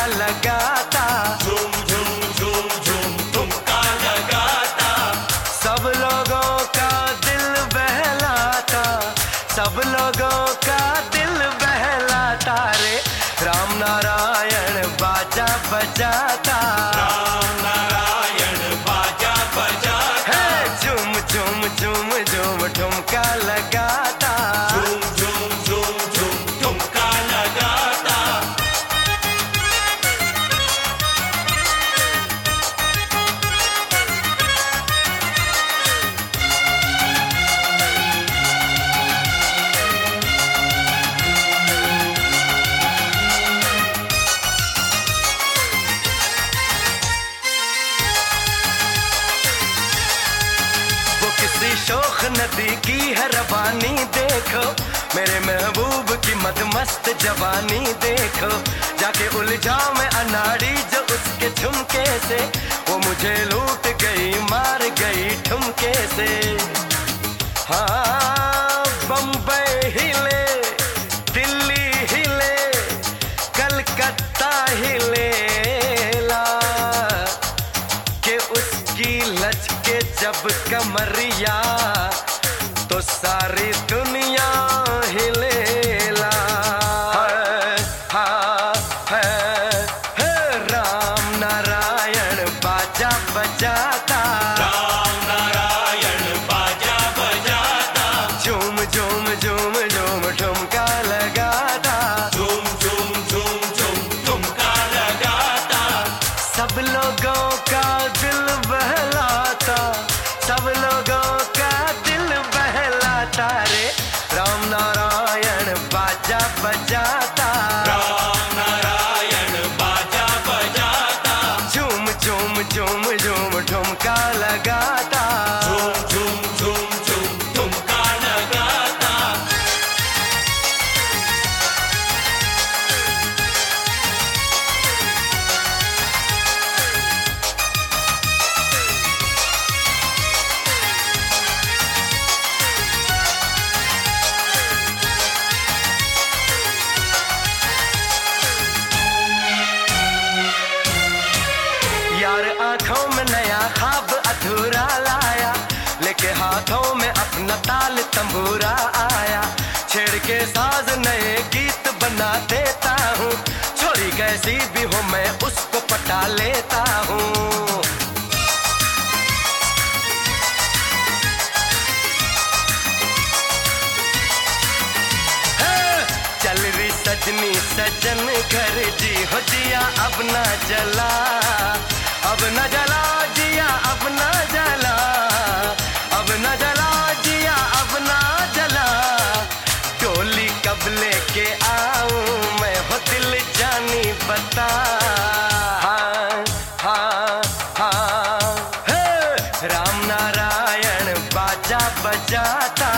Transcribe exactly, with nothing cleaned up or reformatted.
लगाता, झूम झूम झूम झूम ठुमका लगाता, सब लोगों का दिल बहलाता, सब लोगों का दिल बहलाता रे। राम नारायण बाजा बजाता, राम नारायण बाजा बजाता, है झूम झूम झूम झूम ठुमका लगाता, झूम झूम झूम झूम ठुमका लगाता। किसी शोख नदी की है रवानी देखो, मेरे महबूब की मदमस्त जवानी देखो। जाके उलझा मैं अनाड़ी जो उसके झुमके से, वो मुझे लूट गई मार गई ठुमके से। हाँ बम्बई हिले, दिल्ली हिले, कलकत्ता हिले ला, के उसकी लचके जब कमरिया तो सारी दुनिया हिलेला। है, हाँ, है, है, राम नारायण बाजा बजाता, राम नारायण बाजा बजाता, झूम झूम झूम झूम ठुमका लगाता, झूम झूम झूम झूम ठुमका लगाता, सब लोगों का दिल बहलाता, सब लोगों का दिल बहलाता रे। राम नारायण बाजा बजाता, राम नारायण बाजा बजाता, झूम झूम झूम झूम ठुमका लगाता, झूम झूम झूम झूम ठुमका लगाता। यार आंखों में नया ख्वाब अधूरा लाया, लेके हाथों में अपना ताल तंबूरा आया। छेड़ के साज नए गीत बना देता हूँ, छोरी कैसी भी हो मैं उसको पटा लेता हूँ। चल रही सजनी सजन घर जी हो जिया अब ना जला, अब न जला जिया अब न जला, अब न जला जिया अब न जला। डोली कब लेके आऊं मैं हो दिल जानी बता। हाँ हाँ हाँ, हे राम नारायण बाजा बजाता,